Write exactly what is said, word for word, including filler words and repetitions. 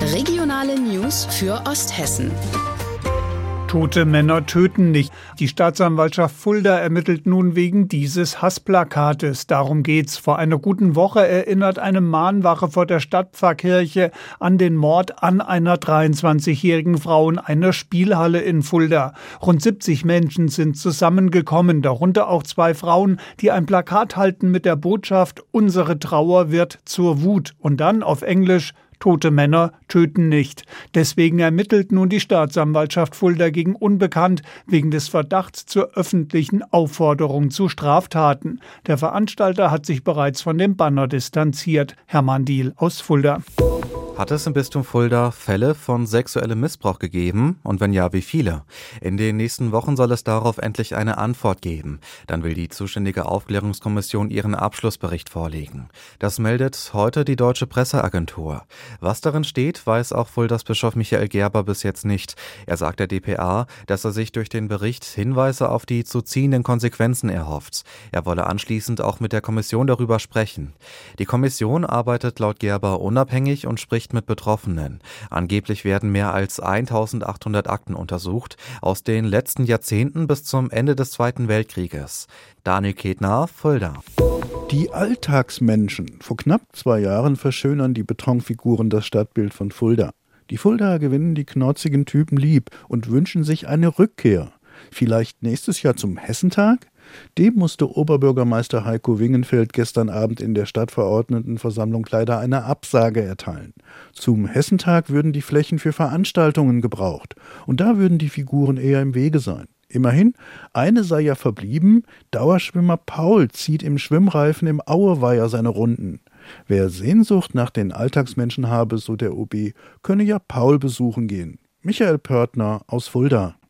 Regionale News für Osthessen. Tote Männer töten nicht. Die Staatsanwaltschaft Fulda ermittelt nun wegen dieses Hassplakates. Darum geht's. Vor einer guten Woche erinnert eine Mahnwache vor der Stadtpfarrkirche an den Mord an einer dreiundzwanzigjährigen Frau in einer Spielhalle in Fulda. Rund siebzig Menschen sind zusammengekommen, darunter auch zwei Frauen, die ein Plakat halten mit der Botschaft „Unsere Trauer wird zur Wut" und dann auf Englisch „Tote Männer töten nicht". Deswegen ermittelt nun die Staatsanwaltschaft Fulda gegen Unbekannt wegen des Verdachts zur öffentlichen Aufforderung zu Straftaten. Der Veranstalter hat sich bereits von dem Banner distanziert. Hermann Diehl aus Fulda. Hat es im Bistum Fulda Fälle von sexuellem Missbrauch gegeben? Und wenn ja, wie viele? In den nächsten Wochen soll es darauf endlich eine Antwort geben. Dann will die zuständige Aufklärungskommission ihren Abschlussbericht vorlegen. Das meldet heute die Deutsche Presseagentur. Was darin steht, weiß auch Fuldas Bischof Michael Gerber bis jetzt nicht. Er sagt der D P A, dass er sich durch den Bericht Hinweise auf die zu ziehenden Konsequenzen erhofft. Er wolle anschließend auch mit der Kommission darüber sprechen. Die Kommission arbeitet laut Gerber unabhängig und spricht mit Betroffenen. Angeblich werden mehr als eintausendachthundert Akten untersucht, aus den letzten Jahrzehnten bis zum Ende des Zweiten Weltkrieges. Daniel Ketner, Fulda. Die Alltagsmenschen. Vor knapp zwei Jahren verschönern die Betonfiguren das Stadtbild von Fulda. Die Fuldaer gewinnen die knauzigen Typen lieb und wünschen sich eine Rückkehr. Vielleicht nächstes Jahr zum Hessentag? Dem musste Oberbürgermeister Heiko Wingenfeld gestern Abend in der Stadtverordnetenversammlung leider eine Absage erteilen. Zum Hessentag würden die Flächen für Veranstaltungen gebraucht. Und da würden die Figuren eher im Wege sein. Immerhin, eine sei ja verblieben: Dauerschwimmer Paul zieht im Schwimmreifen im Aueweiher seine Runden. Wer Sehnsucht nach den Alltagsmenschen habe, so der O B, könne ja Paul besuchen gehen. Michael Pörtner aus Fulda.